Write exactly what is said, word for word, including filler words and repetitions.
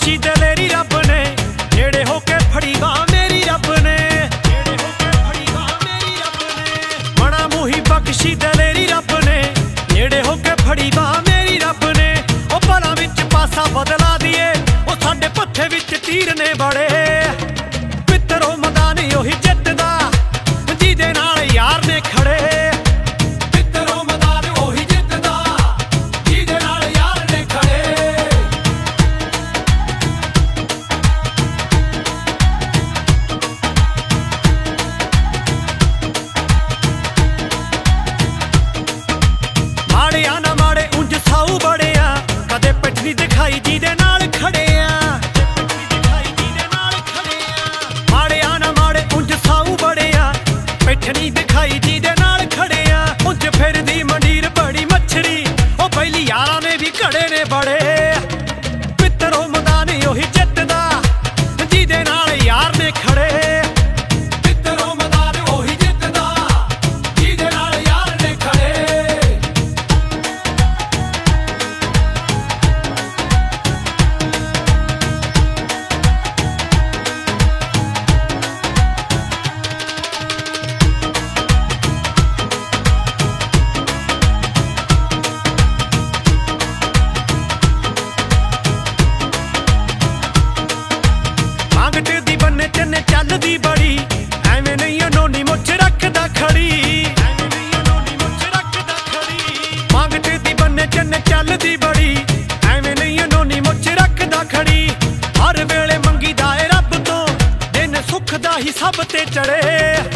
बख्शी दलेरी रब ने, नेड़े होके फड़ी बाह मेरी रब ने, नेड़े होके फड़ी बाह मेरी रब ने। मना मुही बख्शी दलेरी रब ने, नेड़े होके फड़ी बाह मेरी रब ने। ओ भला विच पासा बदला दिए, ओ साडे पत्थे विच तीर ने बड़े। पित्तरो मैदान ओही जितदा, जिहदे नाल यार ने खड़े। दिखाई जिहदे नाल खड़े आ, दिखाई जिहदे नाल खड़े आ। माड़े आ ना माड़े उंज साऊ बड़े आ, पिठ नहीं दिखाई जिहदे नाल खड़े आ। उंज फिरदी मंडीर बड़ी मच्छरी, ओ पहली यारां ने भी घड़े ने बड़े। पित्तरो मैदान ओही जितदा, जिहदे नाल यार ने खड़े। चलदी बड़ी एवें नहीं नोनी मुछ रखदा खड़ी, एवें नहीं नोनी मुछ रखदा खड़ी। मांगट दी बन्ने चन्ने चलदी बड़ी, एवें नहीं नोनी मुछ रखदा खड़ी। हर वेले मंगी दा ए रब तो, दिन सुख दा ही सब ते चढ़े।